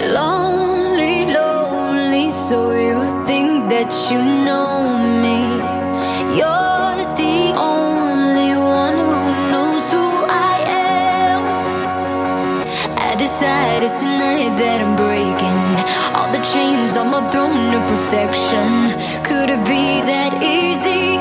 Lonely, lonely, so you think that you know me. You're the only one who knows who I am. I decided tonight that I'm breaking all the chains on my throne of perfection. Could it be that easy?